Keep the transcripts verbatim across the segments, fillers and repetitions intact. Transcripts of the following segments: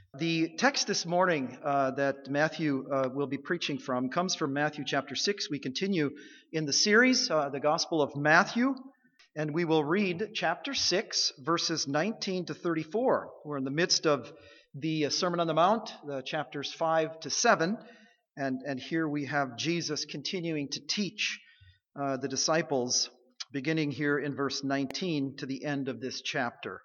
The text this morning uh, that Matthew uh, will be preaching from comes from Matthew chapter six. We continue in the series, uh, the Gospel of Matthew, and we will read chapter six, verses nineteen to thirty-four. We're in the midst of the uh, Sermon on the Mount, uh, chapters five to seven, and, and here we have Jesus continuing to teach uh, the disciples, beginning here in verse nineteen to the end of this chapter.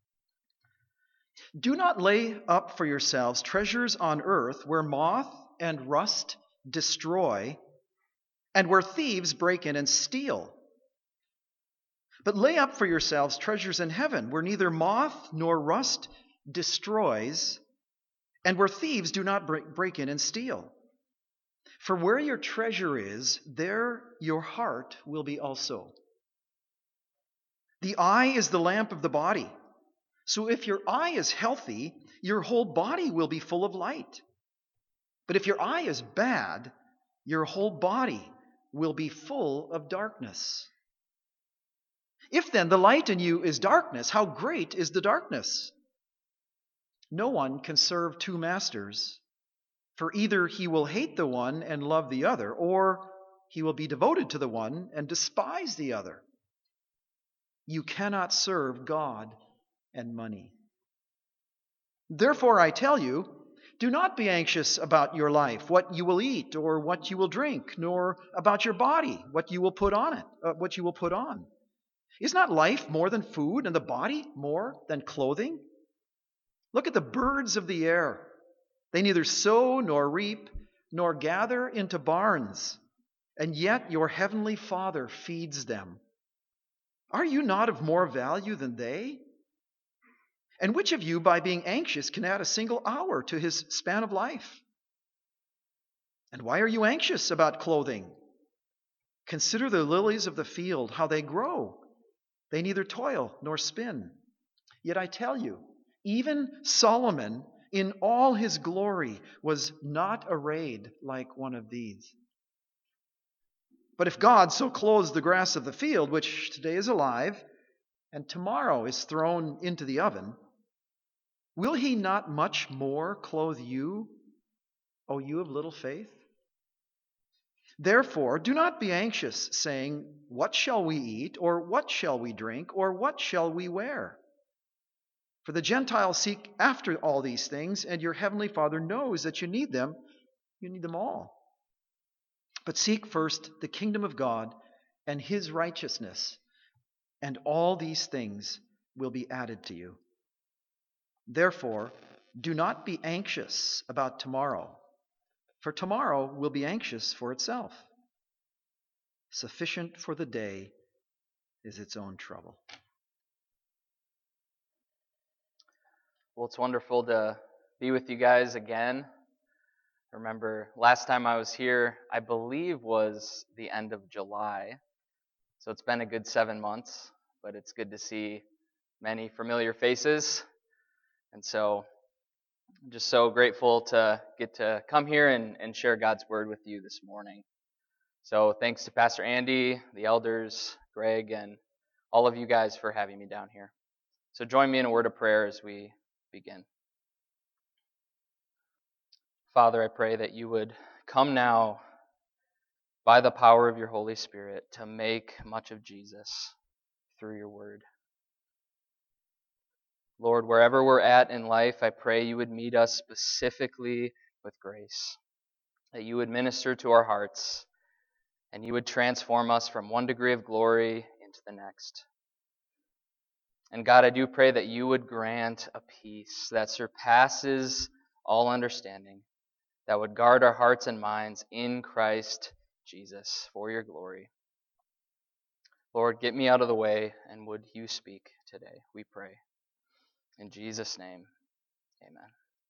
Do not lay up for yourselves treasures on earth where moth and rust destroy, and where thieves break in and steal. But lay up for yourselves treasures in heaven, where neither moth nor rust destroys, and where thieves do not break in and steal. For where your treasure is, there your heart will be also. The eye is the lamp of the body. So if your eye is healthy, your whole body will be full of light. But if your eye is bad, your whole body will be full of darkness. If then the light in you is darkness, how great is the darkness? No one can serve two masters, for either he will hate the one and love the other, or he will be devoted to the one and despise the other. You cannot serve God and money. Therefore, I tell you, do not be anxious about your life, what you will eat or what you will drink, nor about your body, what you will put on it, uh, what you will put on. Is not life more than food, and the body more than clothing? Look at the birds of the air. They neither sow nor reap, nor gather into barns, and yet your heavenly Father feeds them. Are you not of more value than they? And which of you, by being anxious, can add a single hour to his span of life? And why are you anxious about clothing? Consider the lilies of the field, how they grow. They neither toil nor spin. Yet I tell you, even Solomon in all his glory was not arrayed like one of these. But if God so clothes the grass of the field, which today is alive, and tomorrow is thrown into the oven, will he not much more clothe you, O you of little faith? Therefore, do not be anxious, saying, what shall we eat, or what shall we drink, or what shall we wear? For the Gentiles seek after all these things, and your heavenly Father knows that you need them. You need them all. But seek first the kingdom of God and his righteousness, and all these things will be added to you. Therefore, do not be anxious about tomorrow, for tomorrow will be anxious for itself. Sufficient for the day is its own trouble. Well, it's wonderful to be with you guys again. I remember last time I was here, I believe was the end of July. So it's been a good seven months, but it's good to see many familiar faces. And so I'm just so grateful to get to come here and, and share God's word with you this morning. So thanks to Pastor Andy, the elders, Greg, and all of you guys for having me down here. So join me in a word of prayer as we begin. Father, I pray that you would come now by the power of your Holy Spirit to make much of Jesus through your word. Lord, wherever we're at in life, I pray you would meet us specifically with grace, that you would minister to our hearts, and you would transform us from one degree of glory into the next. And God, I do pray that you would grant a peace that surpasses all understanding, that would guard our hearts and minds in Christ Jesus for your glory. Lord, get me out of the way, and would you speak today, we pray. In Jesus' name, amen.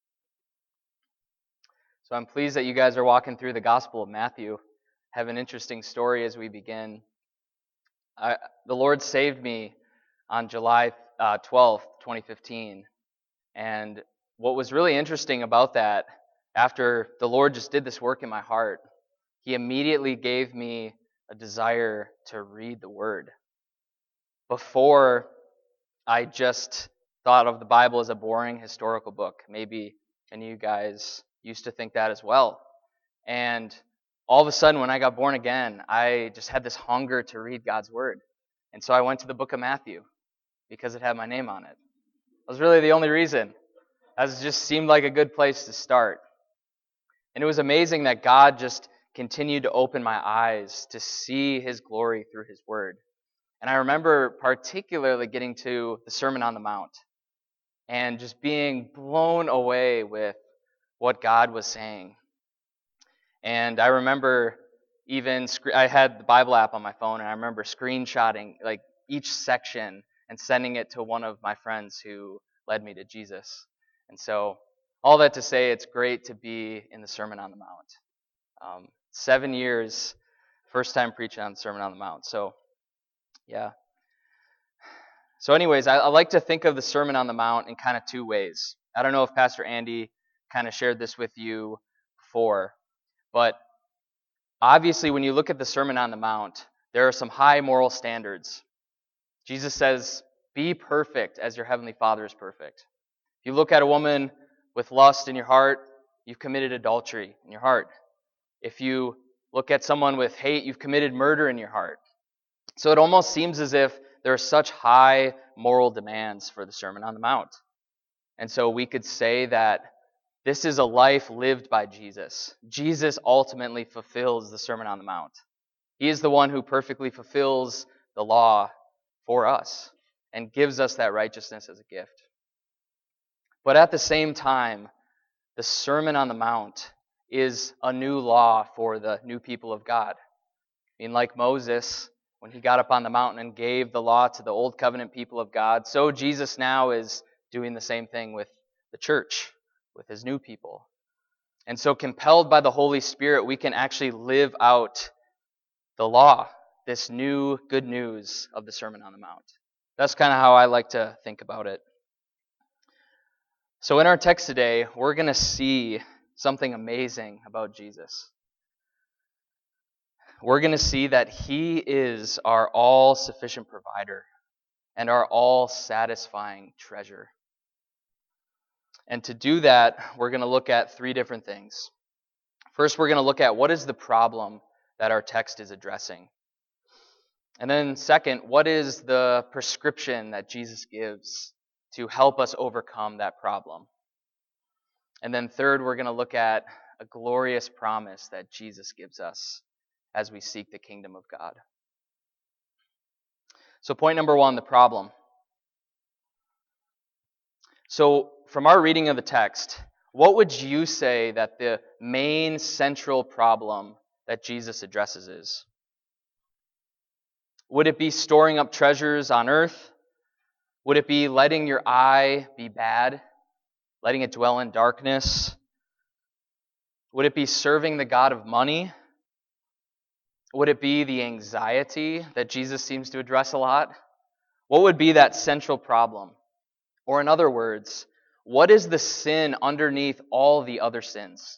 So I'm pleased that you guys are walking through the Gospel of Matthew. I have an interesting story as we begin. I, the Lord saved me on July uh, twelfth, twenty fifteen. And what was really interesting about that, after the Lord just did this work in my heart, he immediately gave me a desire to read the Word. Before, I just thought of the Bible as a boring historical book. Maybe any of you guys used to think that as well. And all of a sudden, when I got born again, I just had this hunger to read God's Word. And so I went to the book of Matthew because it had my name on it. That was really the only reason. That just seemed like a good place to start. And it was amazing that God just continued to open my eyes to see His glory through His Word. And I remember particularly getting to the Sermon on the Mount and just being blown away with what God was saying. And I remember even, I had the Bible app on my phone, and I remember screenshotting like each section and sending it to one of my friends who led me to Jesus. And so, all that to say, it's great to be in the Sermon on the Mount. Um, seven years, first time preaching on the Sermon on the Mount. So, yeah. So anyways, I, I like to think of the Sermon on the Mount in kind of two ways. I don't know if Pastor Andy kind of shared this with you before, but obviously when you look at the Sermon on the Mount, there are some high moral standards. Jesus says, be perfect as your heavenly Father is perfect. If you look at a woman with lust in your heart, you've committed adultery in your heart. If you look at someone with hate, you've committed murder in your heart. So it almost seems as if there are such high moral demands for the Sermon on the Mount. And so we could say that this is a life lived by Jesus. Jesus ultimately fulfills the Sermon on the Mount. He is the one who perfectly fulfills the law for us and gives us that righteousness as a gift. But at the same time, the Sermon on the Mount is a new law for the new people of God. I mean, like Moses, when he got up on the mountain and gave the law to the old covenant people of God, so Jesus now is doing the same thing with the church, with his new people. And so compelled by the Holy Spirit, we can actually live out the law, this new good news of the Sermon on the Mount. That's kind of how I like to think about it. So in our text today, we're going to see something amazing about Jesus. We're going to see that He is our all-sufficient provider and our all-satisfying treasure. And to do that, we're going to look at three different things. First, we're going to look at what is the problem that our text is addressing. And then second, what is the prescription that Jesus gives to help us overcome that problem? And then third, we're going to look at a glorious promise that Jesus gives us as we seek the kingdom of God. So point number one, the problem. So from our reading of the text, what would you say that the main central problem that Jesus addresses is? Would it be storing up treasures on earth? Would it be letting your eye be bad? Letting it dwell in darkness? Would it be serving the God of money? Would it be the anxiety that Jesus seems to address a lot? What would be that central problem? Or in other words, what is the sin underneath all the other sins?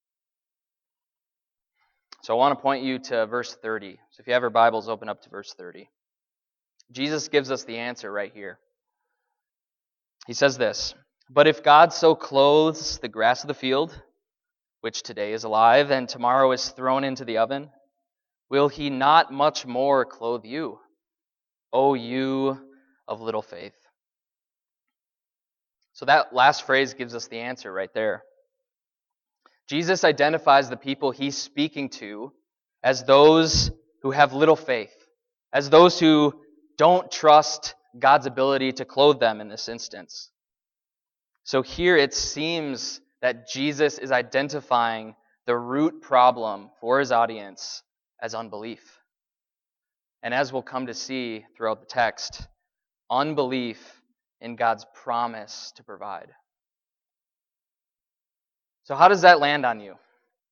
So I want to point you to verse thirty. So if you have your Bibles, open up to verse thirty. Jesus gives us the answer right here. He says this, "But if God so clothes the grass of the field, which today is alive and tomorrow is thrown into the oven, will He not much more clothe you, O you of little faith?" So that last phrase gives us the answer right there. Jesus identifies the people He's speaking to as those who have little faith, as those who don't trust God's ability to clothe them in this instance. So here it seems that Jesus is identifying the root problem for His audience as unbelief. And as we'll come to see throughout the text, unbelief in God's promise to provide. So how does that land on you?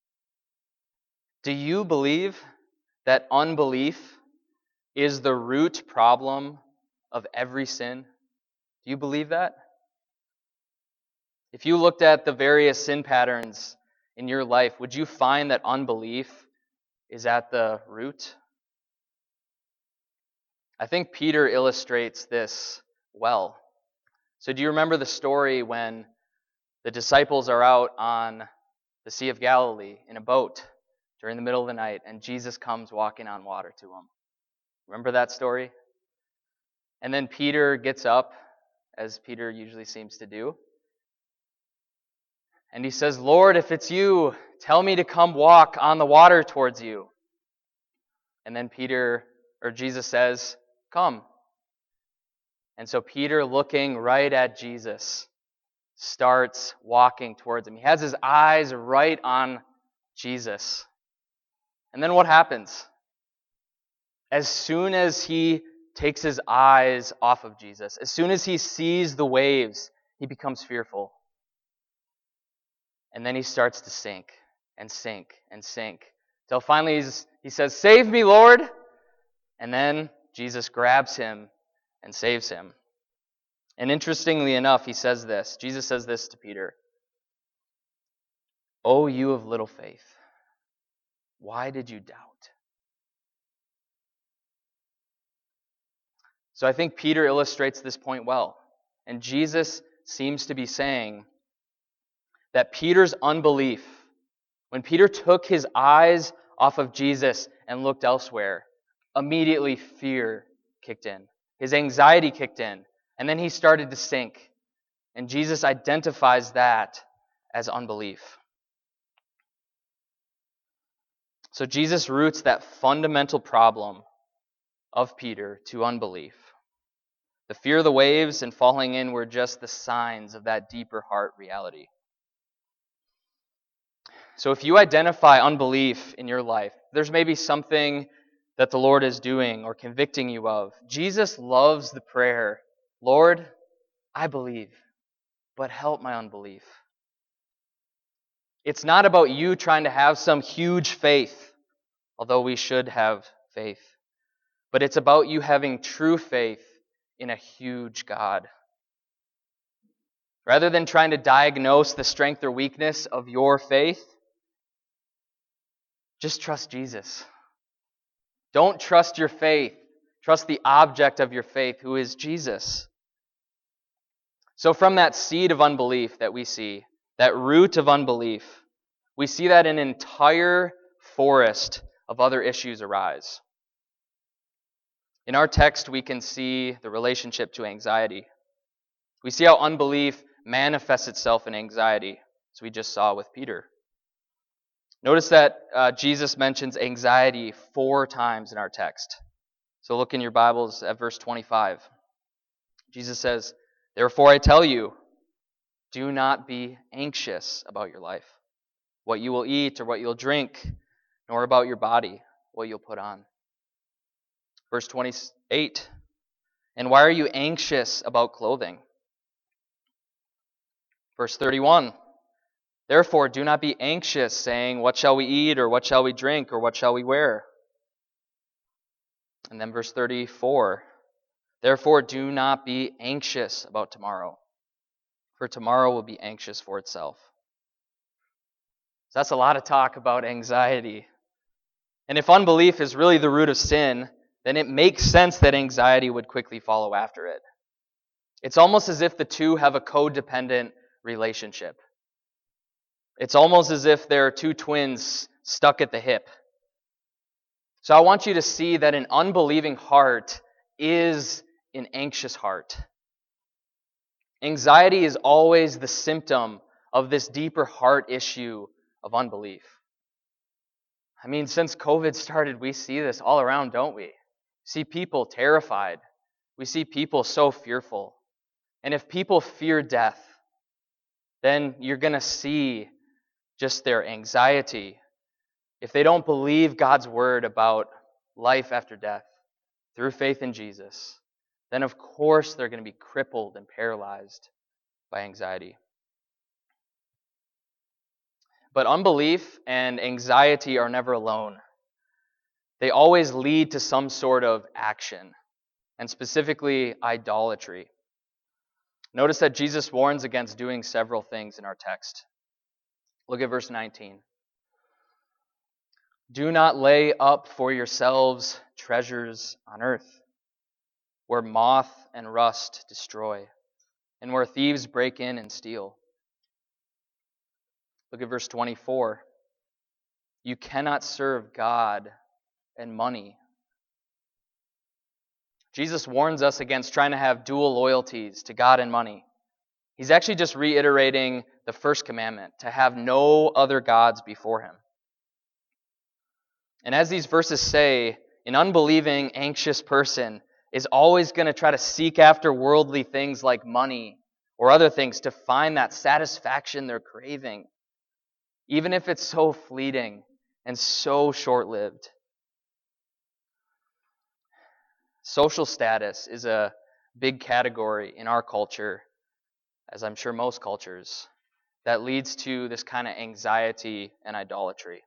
Do you believe that unbelief is the root problem of every sin? Do you believe that? If you looked at the various sin patterns in your life, would you find that unbelief is at the root? I think Peter illustrates this well. So do you remember the story when the disciples are out on the Sea of Galilee in a boat during the middle of the night, and Jesus comes walking on water to them? Remember that story? And then Peter gets up, as Peter usually seems to do, and he says, "Lord, if it's you, tell me to come walk on the water towards you." And then Peter, or Jesus says, "Come." And so Peter, looking right at Jesus, starts walking towards him. He has his eyes right on Jesus. And then what happens? As soon as he takes his eyes off of Jesus, as soon as he sees the waves, he becomes fearful. And then he starts to sink and sink and sink. Till finally he's, he says, "Save me, Lord." And then Jesus grabs him and saves him. And interestingly enough, he says this. Jesus says this to Peter. "O you of little faith, why did you doubt?" So I think Peter illustrates this point well. And Jesus seems to be saying that Peter's unbelief, when Peter took his eyes off of Jesus and looked elsewhere, immediately fear kicked in. His anxiety kicked in. And then he started to sink. And Jesus identifies that as unbelief. So Jesus roots that fundamental problem of Peter to unbelief. The fear of the waves and falling in were just the signs of that deeper heart reality. So if you identify unbelief in your life, there's maybe something that the Lord is doing or convicting you of. Jesus loves the prayer, "Lord, I believe, but help my unbelief." It's not about you trying to have some huge faith, although we should have faith. But it's about you having true faith in a huge God. Rather than trying to diagnose the strength or weakness of your faith, just trust Jesus. Don't trust your faith. Trust the object of your faith, who is Jesus. So from that seed of unbelief that we see, that root of unbelief, we see that an entire forest of other issues arise. In our text, we can see the relationship to anxiety. We see how unbelief manifests itself in anxiety, as we just saw with Peter. Notice that uh, Jesus mentions anxiety four times in our text. So look in your Bibles at verse twenty-five. Jesus says, "Therefore I tell you, do not be anxious about your life, what you will eat or what you'll drink, nor about your body, what you'll put on." Verse twenty-eight, "And why are you anxious about clothing?" Verse thirty-one, "Therefore do not be anxious, saying, what shall we eat, or what shall we drink, or what shall we wear?" And then verse thirty-four, "Therefore do not be anxious about tomorrow, for tomorrow will be anxious for itself." So that's a lot of talk about anxiety. And if unbelief is really the root of sin, then it makes sense that anxiety would quickly follow after it. It's almost as if the two have a codependent relationship. It's almost as if there are two twins stuck at the hip. So I want you to see that an unbelieving heart is an anxious heart. Anxiety is always the symptom of this deeper heart issue of unbelief. I mean, since COVID started, we see this all around, don't we? We see people terrified. We see people so fearful. And if people fear death, then you're going to see just their anxiety. If they don't believe God's word about life after death through faith in Jesus, then of course they're going to be crippled and paralyzed by anxiety. But unbelief and anxiety are never alone. They always lead to some sort of action, and specifically idolatry. Notice that Jesus warns against doing several things in our text. Look at verse nineteen. "Do not lay up for yourselves treasures on earth, where moth and rust destroy, and where thieves break in and steal. Look at verse twenty-four. You cannot serve God and money. Jesus warns us against trying to have dual loyalties to God and money. He's actually just reiterating the first commandment, to have no other gods before him. And as these verses say, an unbelieving, anxious person is always going to try to seek after worldly things like money or other things to find that satisfaction they're craving, even if it's so fleeting and so short-lived. Social status is a big category in our culture, as I'm sure most cultures, that leads to this kind of anxiety and idolatry.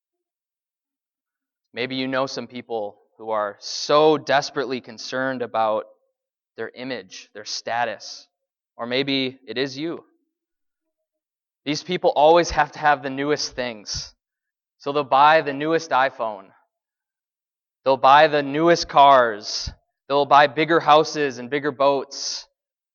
Maybe you know some people who are so desperately concerned about their image, their status, or maybe it is you. These people always have to have the newest things. So they'll buy the newest iPhone. They'll buy the newest cars. They'll buy bigger houses and bigger boats.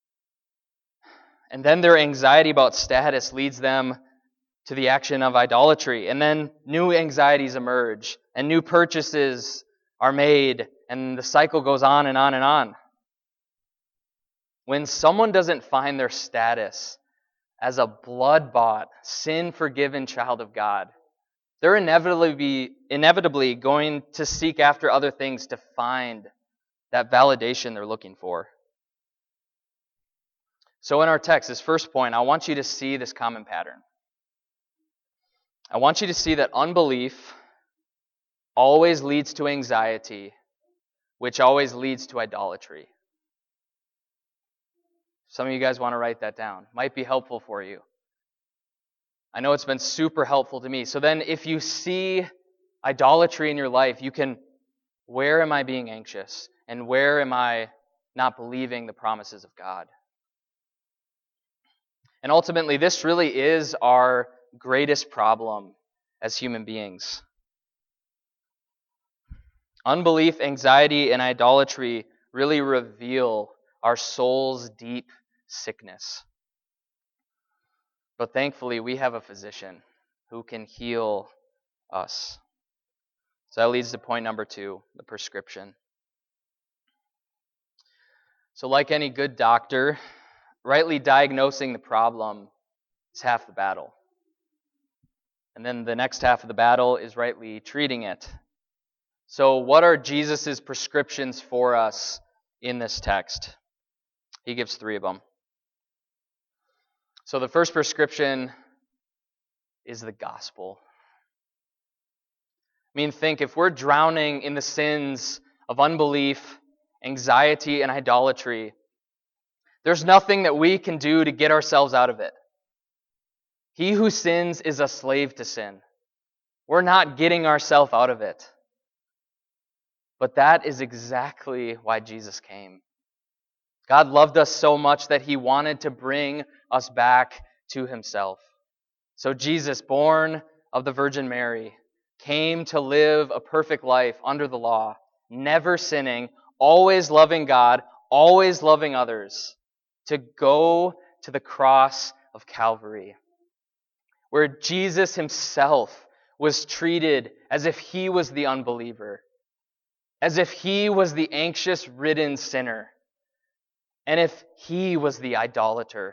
And then their anxiety about status leads them to the action of idolatry. And then new anxieties emerge, and new purchases are made, and the cycle goes on and on and on. When someone doesn't find their status as a blood-bought, sin-forgiven child of God, they're inevitably, inevitably going to seek after other things to find that validation they're looking for. So in our text, this first point, I want you to see this common pattern. I want you to see that unbelief always leads to anxiety, which always leads to idolatry. Some of you guys want to write that down. Might be helpful for you. I know it's been super helpful to me. So then if you see idolatry in your life, you can, where am I being anxious? And where am I not believing the promises of God? And ultimately, this really is our greatest problem as human beings. Unbelief, anxiety, and idolatry really reveal our soul's deep sickness. But thankfully, we have a physician who can heal us. So that leads to point number two, the prescription. So like any good doctor, rightly diagnosing the problem is half the battle. And then the next half of the battle is rightly treating it. So what are Jesus' prescriptions for us in this text? He gives three of them. So the first prescription is the gospel. I mean, think, if we're drowning in the sins of unbelief, anxiety, and idolatry, there's nothing that we can do to get ourselves out of it. He who sins is a slave to sin. We're not getting ourselves out of it. But that is exactly why Jesus came. God loved us so much that He wanted to bring us back to Himself. So Jesus, born of the Virgin Mary, came to live a perfect life under the law, never sinning, always loving God, always loving others, to go to the cross of Calvary, where Jesus Himself was treated as if He was the unbeliever, as if He was the anxious-ridden sinner, and if He was the idolater.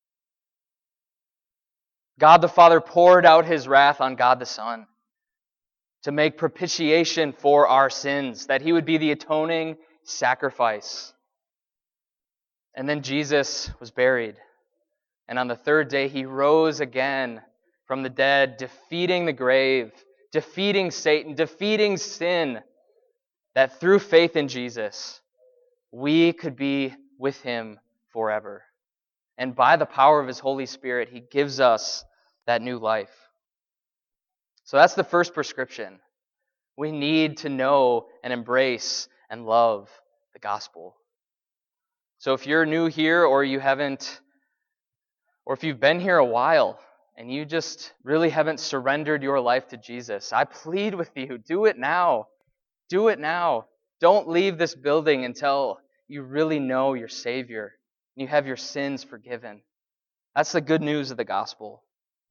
God the Father poured out His wrath on God the Son to make propitiation for our sins, that He would be the atoning sacrifice. And then Jesus was buried. And on the third day, He rose again from the dead, defeating the grave, defeating Satan, defeating sin, that through faith in Jesus, we could be with Him forever. And by the power of His Holy Spirit, He gives us that new life. So that's the first prescription. We need to know and embrace and love the gospel. So if you're new here, or you haven't, or if you've been here a while and you just really haven't surrendered your life to Jesus, I plead with you, do it now. Do it now. Don't leave this building until you really know your Savior. You have your sins forgiven. That's the good news of the gospel.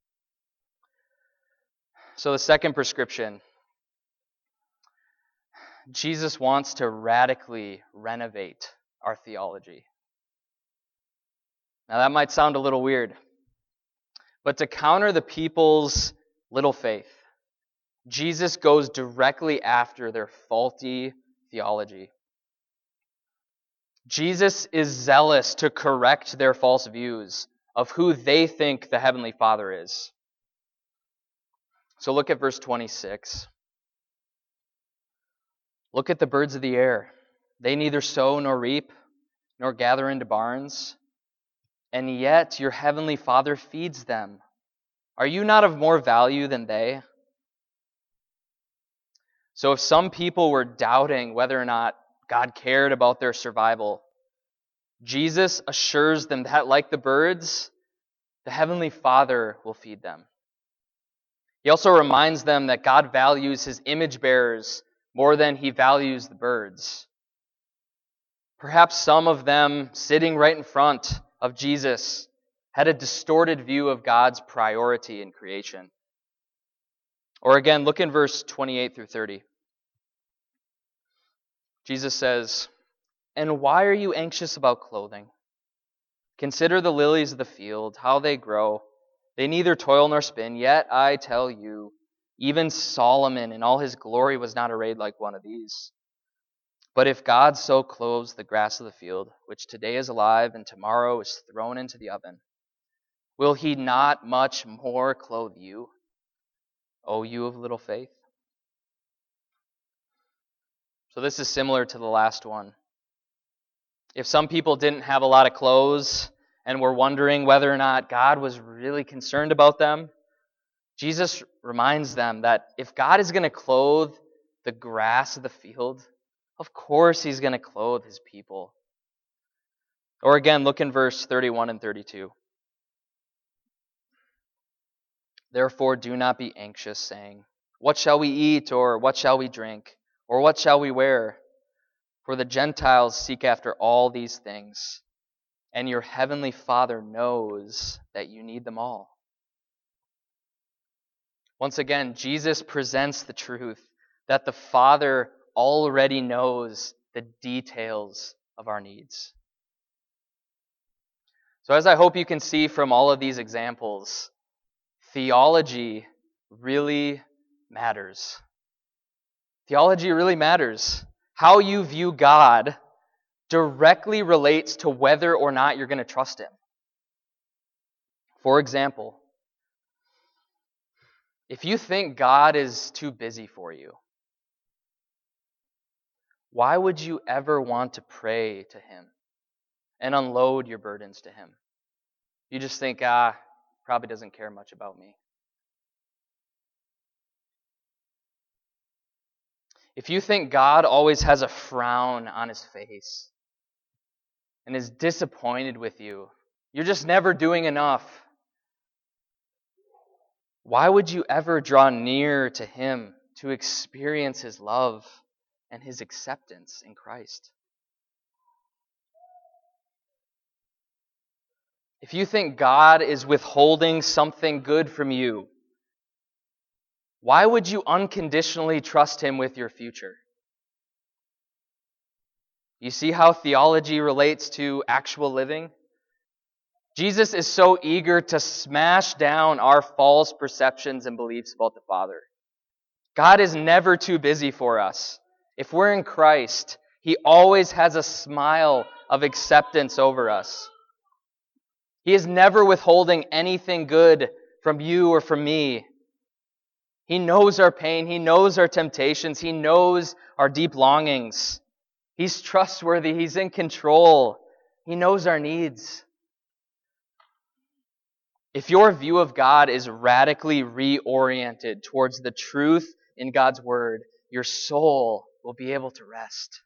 So the second prescription, Jesus wants to radically renovate our theology. Now that might sound a little weird, but to counter the people's little faith, Jesus goes directly after their faulty theology. Jesus is zealous to correct their false views of who they think the Heavenly Father is. So look at verse twenty-six. Look at the birds of the air. They neither sow nor reap, nor gather into barns, and yet your Heavenly Father feeds them. Are you not of more value than they? So if some people were doubting whether or not God cared about their survival, Jesus assures them that, like the birds, the Heavenly Father will feed them. He also reminds them that God values His image bearers more than He values the birds. Perhaps some of them sitting right in front of Jesus had a distorted view of God's priority in creation. Or again, look in verse twenty-eight through thirty. Jesus says, "And why are you anxious about clothing? Consider the lilies of the field, how they grow. They neither toil nor spin, yet I tell you, even Solomon in all his glory was not arrayed like one of these. But if God so clothes the grass of the field, which today is alive and tomorrow is thrown into the oven, will He not much more clothe you, O you of little faith?" So this is similar to the last one. If some people didn't have a lot of clothes and were wondering whether or not God was really concerned about them, Jesus reminds them that if God is going to clothe the grass of the field, of course He's going to clothe His people. Or again, look in verse thirty-one and thirty-two. "Therefore do not be anxious, saying, 'What shall we eat?' or 'What shall we drink?' or 'What shall we wear?' For the Gentiles seek after all these things, and your Heavenly Father knows that you need them all." Once again, Jesus presents the truth that the Father already knows the details of our needs. So as I hope you can see from all of these examples, theology really matters. Theology really matters. How you view God directly relates to whether or not you're going to trust Him. For example, if you think God is too busy for you, why would you ever want to pray to Him and unload your burdens to Him? You just think, ah, probably doesn't care much about me. If you think God always has a frown on His face and is disappointed with you, you're just never doing enough, why would you ever draw near to Him to experience His love and His acceptance in Christ? If you think God is withholding something good from you, why would you unconditionally trust Him with your future? You see how theology relates to actual living? Jesus is so eager to smash down our false perceptions and beliefs about the Father. God is never too busy for us. If we're in Christ, He always has a smile of acceptance over us. He is never withholding anything good from you or from me. He knows our pain. He knows our temptations. He knows our deep longings. He's trustworthy. He's in control. He knows our needs. If your view of God is radically reoriented towards the truth in God's Word, your soul will be able to rest.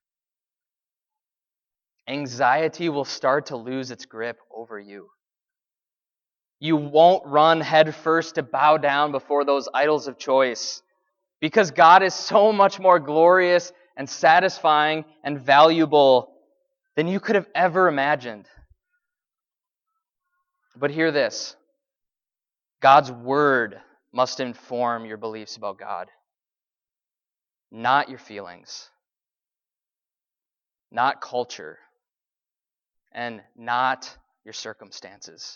Anxiety will start to lose its grip over you. You won't run headfirst to bow down before those idols of choice, because God is so much more glorious and satisfying and valuable than you could have ever imagined. But hear this. God's word must inform your beliefs about God, not your feelings, not culture, and not your circumstances.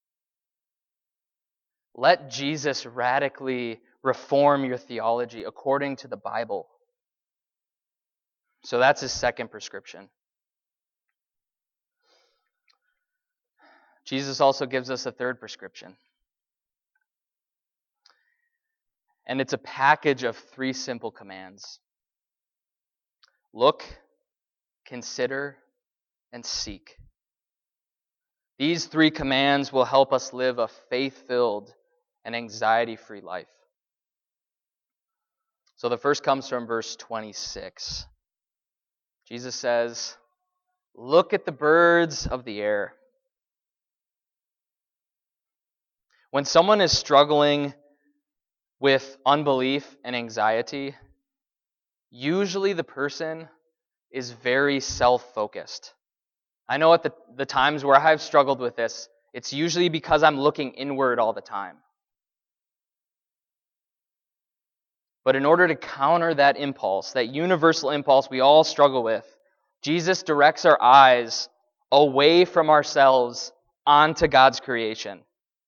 Let Jesus radically reform your theology according to the Bible. So that's his second prescription. Jesus also gives us a third prescription. And it's a package of three simple commands. Look, consider, and seek. These three commands will help us live a faith-filled and anxiety-free life. So the first comes from verse twenty-six. Jesus says, "Look at the birds of the air." When someone is struggling with unbelief and anxiety, usually the person is very self-focused. I know at the, the times where I've struggled with this, it's usually because I'm looking inward all the time. But in order to counter that impulse, that universal impulse we all struggle with, Jesus directs our eyes away from ourselves onto God's creation.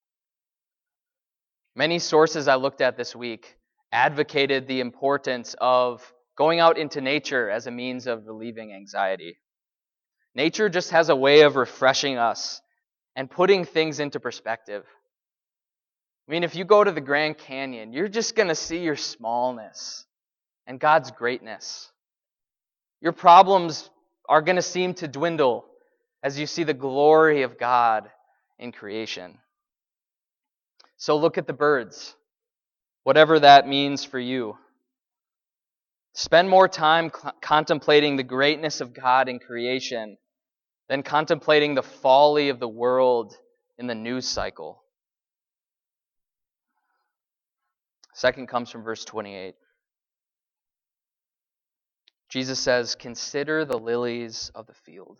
Many sources I looked at this week advocated the importance of going out into nature as a means of relieving anxiety. Nature just has a way of refreshing us and putting things into perspective. I mean, if you go to the Grand Canyon, you're just going to see your smallness and God's greatness. Your problems are going to seem to dwindle as you see the glory of God in creation. So look at the birds, whatever that means for you. Spend more time cl- contemplating the greatness of God in creation than contemplating the folly of the world in the news cycle. Second comes from verse twenty-eight. Jesus says, "Consider the lilies of the field."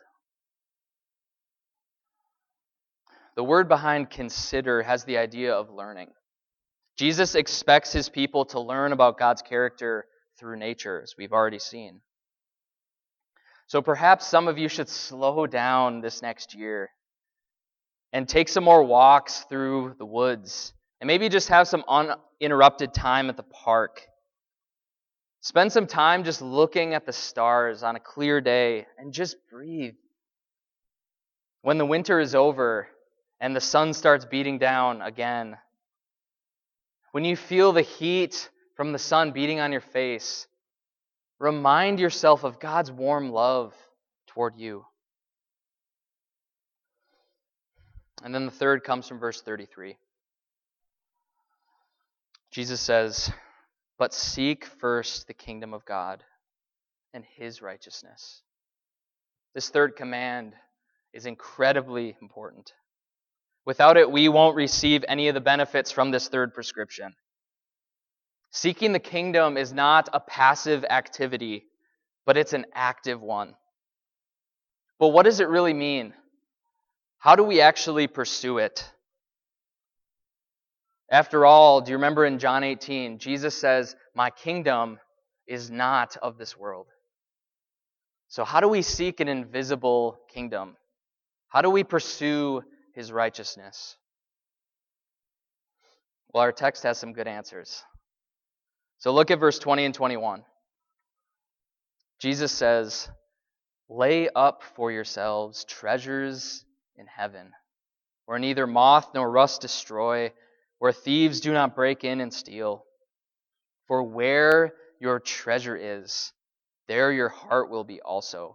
The word behind consider has the idea of learning. Jesus expects his people to learn about God's character through nature, as we've already seen. So perhaps some of you should slow down this next year and take some more walks through the woods and maybe just have some uninterrupted time at the park. Spend some time just looking at the stars on a clear day and just breathe. When the winter is over and the sun starts beating down again, when you feel the heat from the sun beating on your face, remind yourself of God's warm love toward you. And then the third comes from verse thirty-three. Jesus says, "But seek first the kingdom of God and his righteousness." This third command is incredibly important. Without it, we won't receive any of the benefits from this third prescription. Seeking the kingdom is not a passive activity, but it's an active one. But what does it really mean? How do we actually pursue it? After all, do you remember in John eighteen, Jesus says, "My kingdom is not of this world." So how do we seek an invisible kingdom? How do we pursue his righteousness? Well, our text has some good answers. So look at verse twenty and twenty-one. Jesus says, "Lay up for yourselves treasures in heaven, where neither moth nor rust destroy, where thieves do not break in and steal. For where your treasure is, there your heart will be also."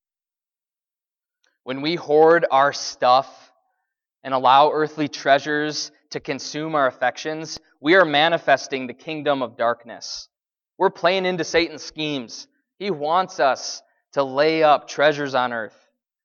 When we hoard our stuff and allow earthly treasures to consume our affections, we are manifesting the kingdom of darkness. We're playing into Satan's schemes. He wants us to lay up treasures on earth.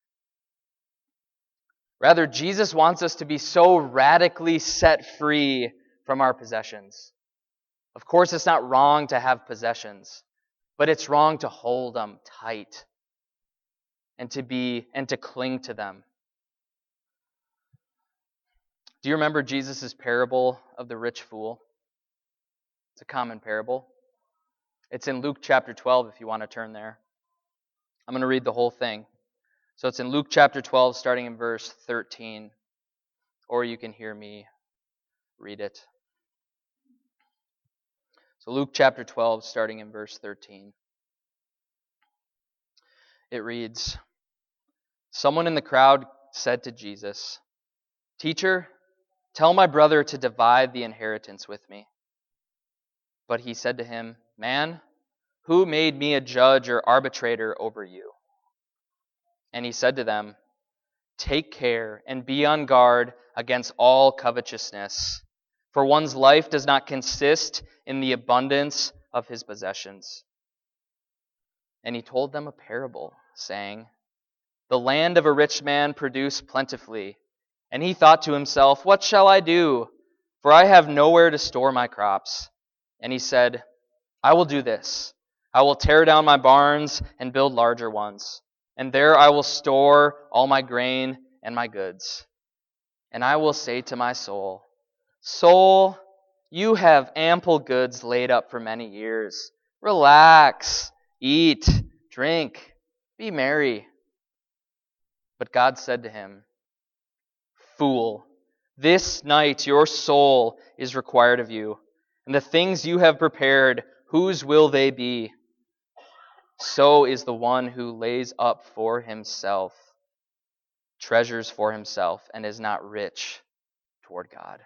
Rather, Jesus wants us to be so radically set free from our possessions. Of course, it's not wrong to have possessions, but it's wrong to hold them tight and to be and to cling to them. Do you remember Jesus' parable of the rich fool? It's a common parable. It's in Luke chapter twelve if you want to turn there. I'm going to read the whole thing. So it's in Luke chapter twelve, starting in verse thirteen. Or you can hear me read it. So Luke chapter twelve, starting in verse thirteen. It reads, "Someone in the crowd said to Jesus, 'Teacher, tell my brother to divide the inheritance with me.' But he said to him, 'Man, who made me a judge or arbitrator over you?' And he said to them, 'Take care and be on guard against all covetousness, for one's life does not consist in the abundance of his possessions.' And he told them a parable, saying, 'The land of a rich man produced plentifully, and he thought to himself, "What shall I do? For I have nowhere to store my crops." And he said, "I will do this. I will tear down my barns and build larger ones, and there I will store all my grain and my goods. And I will say to my soul, Soul, you have ample goods laid up for many years. Relax, eat, drink, be merry." But God said to him, "Fool, this night your soul is required of you, and the things you have prepared, whose will they be? So is the one who lays up for himself treasures for himself and is not rich toward God."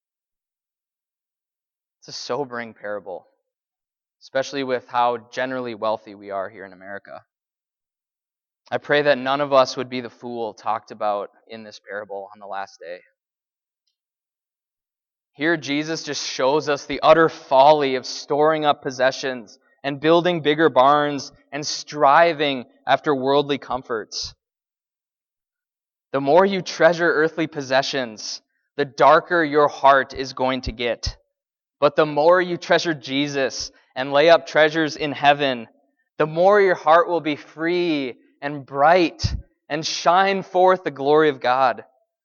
It's a sobering parable, especially with how generally wealthy we are here in America. I pray that none of us would be the fool talked about in this parable on the last day. Here, Jesus just shows us the utter folly of storing up possessions and building bigger barns and striving after worldly comforts. The more you treasure earthly possessions, the darker your heart is going to get. But the more you treasure Jesus and lay up treasures in heaven, the more your heart will be free and bright and shine forth the glory of God.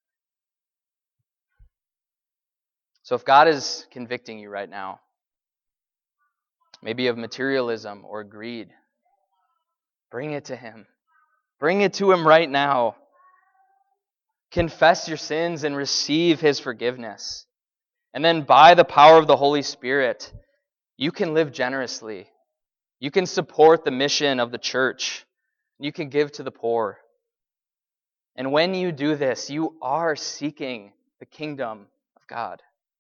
So if God is convicting you right now, maybe of materialism or greed, bring it to Him. Bring it to Him right now. Confess your sins and receive His forgiveness. And then by the power of the Holy Spirit, you can live generously. You can support the mission of the church. You can give to the poor. And when you do this, you are seeking the kingdom of God.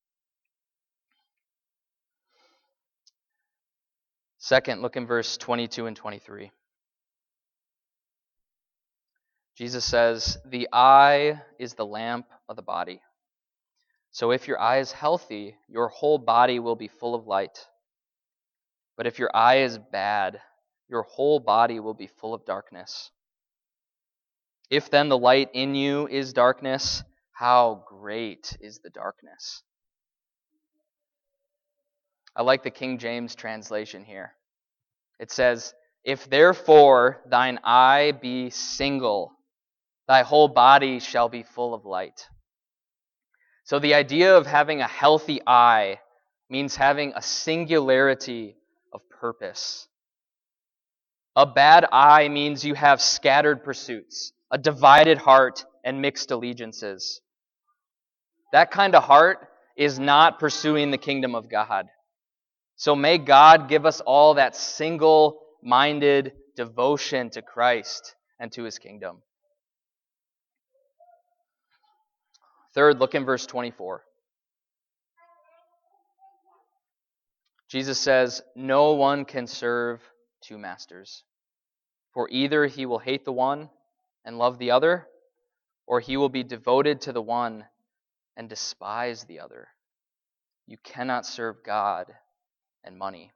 Second, look in verse twenty-two and twenty-three. Jesus says, "The eye is the lamp of the body. So if your eye is healthy, your whole body will be full of light. But if your eye is bad, your whole body will be full of darkness. If then the light in you is darkness, how great is the darkness?" I like the King James translation here. It says, "If therefore thine eye be single, thy whole body shall be full of light." So the idea of having a healthy eye means having a singularity of purpose. A bad eye means you have scattered pursuits, a divided heart, and mixed allegiances. That kind of heart is not pursuing the kingdom of God. So may God give us all that single-minded devotion to Christ and to His kingdom. Third, look in verse twenty-four. Jesus says, "No one can serve two masters. For either he will hate the one and love the other, or he will be devoted to the one and despise the other. You cannot serve God and money."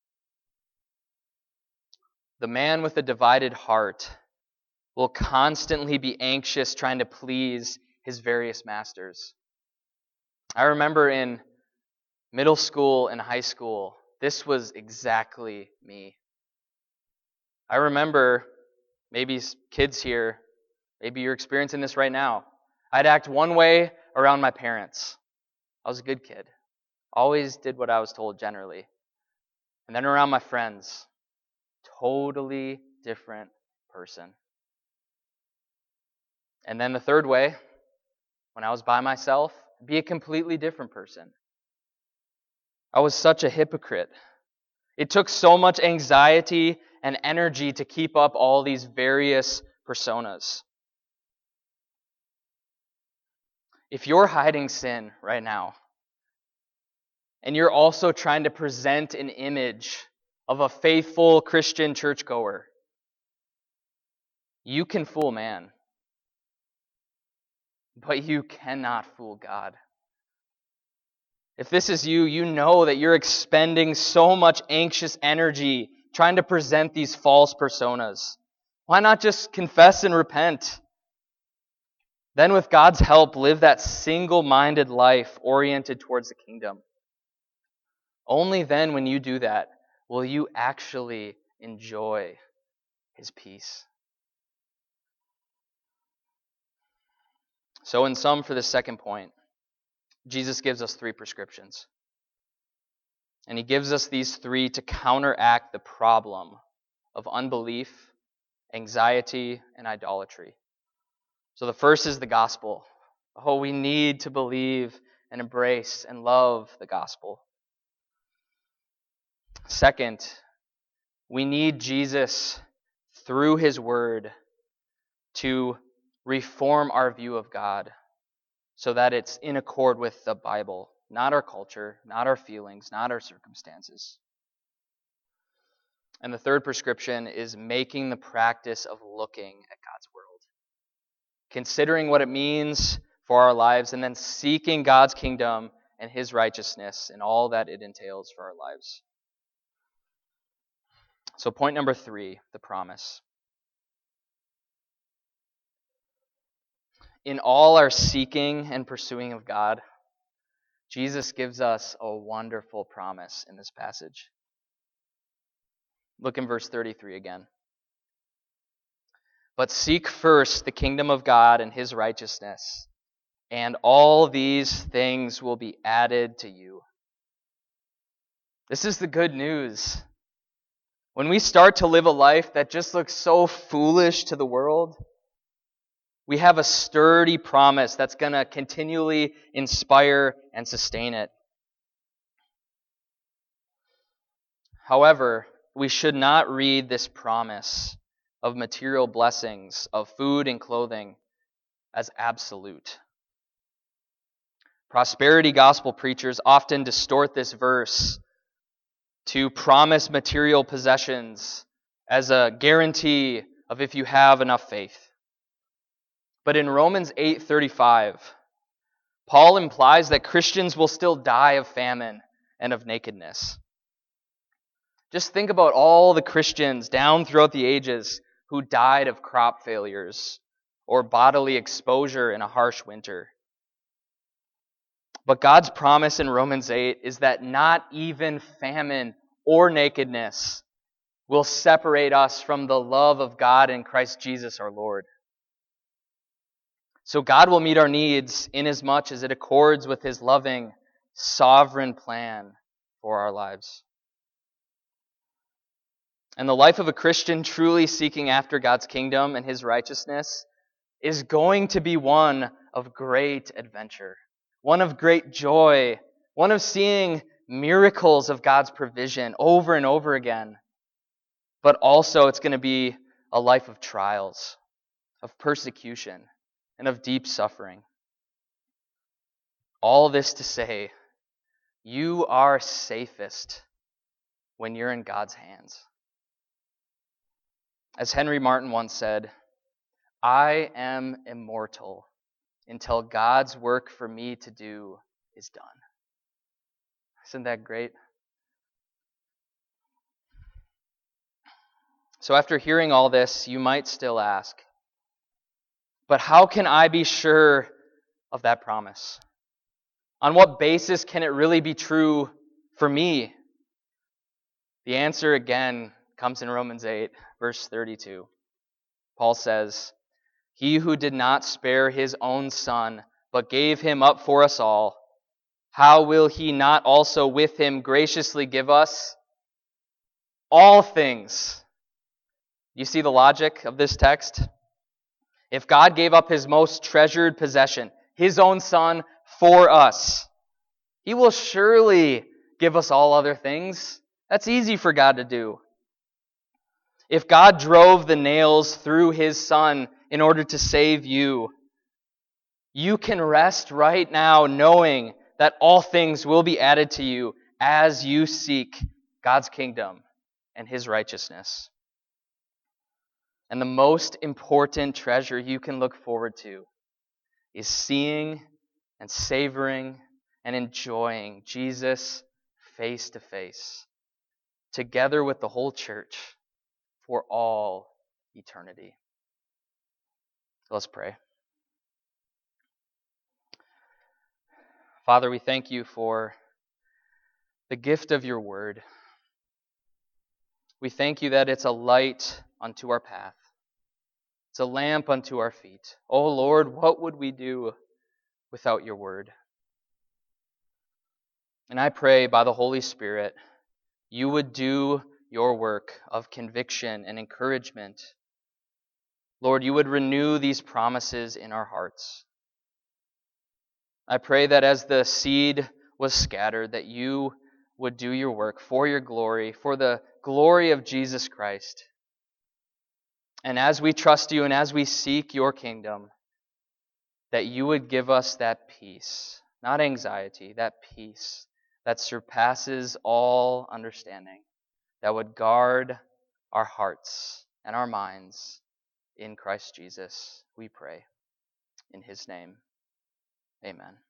The man with a divided heart will constantly be anxious trying to please his various masters. I remember in middle school and high school, this was exactly me. I remember, maybe kids here, maybe you're experiencing this right now. I'd act one way around my parents. I was a good kid. Always did what I was told generally. And then around my friends, totally different person. And then the third way, when I was by myself, be a completely different person. I was such a hypocrite. It took so much anxiety and energy to keep up all these various personas. If you're hiding sin right now, and you're also trying to present an image of a faithful Christian churchgoer, you can fool man, but you cannot fool God. If this is you, you know that you're expending so much anxious energy trying to present these false personas. Why not just confess and repent? Then with God's help, live that single-minded life oriented towards the kingdom. Only then, when you do that, will you actually enjoy His peace. So in sum, for the second point, Jesus gives us three prescriptions. And He gives us these three to counteract the problem of unbelief, anxiety, and idolatry. So the first is the gospel. Oh, we need to believe and embrace and love the gospel. Second, we need Jesus through His word to reform our view of God so that it's in accord with the Bible, not our culture, not our feelings, not our circumstances. And the third prescription is making the practice of looking at God's world, considering what it means for our lives, and then seeking God's kingdom and His righteousness and all that it entails for our lives. So point number three, the promise. In all our seeking and pursuing of God, Jesus gives us a wonderful promise in this passage. Look in verse thirty-three again. But seek first the kingdom of God and His righteousness, and all these things will be added to you. This is the good news. When we start to live a life that just looks so foolish to the world, we have a sturdy promise that's going to continually inspire and sustain it. However, we should not read this promise of material blessings, of food and clothing, as absolute. Prosperity gospel preachers often distort this verse to promise material possessions as a guarantee of if you have enough faith. But in Romans eight thirty-five, Paul implies that Christians will still die of famine and of nakedness. Just think about all the Christians down throughout the ages who died of crop failures or bodily exposure in a harsh winter. But God's promise in Romans eight is that not even famine or nakedness will separate us from the love of God in Christ Jesus our Lord. So God will meet our needs inasmuch as it accords with His loving, sovereign plan for our lives. And the life of a Christian truly seeking after God's kingdom and His righteousness is going to be one of great adventure, one of great joy, one of seeing miracles of God's provision over and over again. But also it's going to be a life of trials, of persecution, and of deep suffering. All this to say, you are safest when you're in God's hands. As Henry Martin once said, I am immortal until God's work for me to do is done. Isn't that great? So after hearing all this, you might still ask, but how can I be sure of that promise? On what basis can it really be true for me? The answer again comes in Romans eight, verse thirty-two. Paul says, He who did not spare his own Son, but gave him up for us all, how will he not also with him graciously give us all things? You see the logic of this text? If God gave up his most treasured possession, his own Son, for us, he will surely give us all other things. That's easy for God to do. If God drove the nails through his Son in order to save you, you can rest right now knowing that all things will be added to you as you seek God's kingdom and his righteousness. And the most important treasure you can look forward to is seeing and savoring and enjoying Jesus face to face, together with the whole church for all eternity. Let's pray. Father, we thank you for the gift of your word. We thank you that it's a light unto our path. It's a lamp unto our feet. Oh Lord, what would we do without your word? And I pray by the Holy Spirit, you would do your work of conviction and encouragement. Lord, you would renew these promises in our hearts. I pray that as the seed was scattered, that you would do your work for your glory, for the glory of Jesus Christ. And as we trust you and as we seek your kingdom, that you would give us that peace, not anxiety, that peace that surpasses all understanding, that would guard our hearts and our minds in Christ Jesus. We pray in his name. Amen.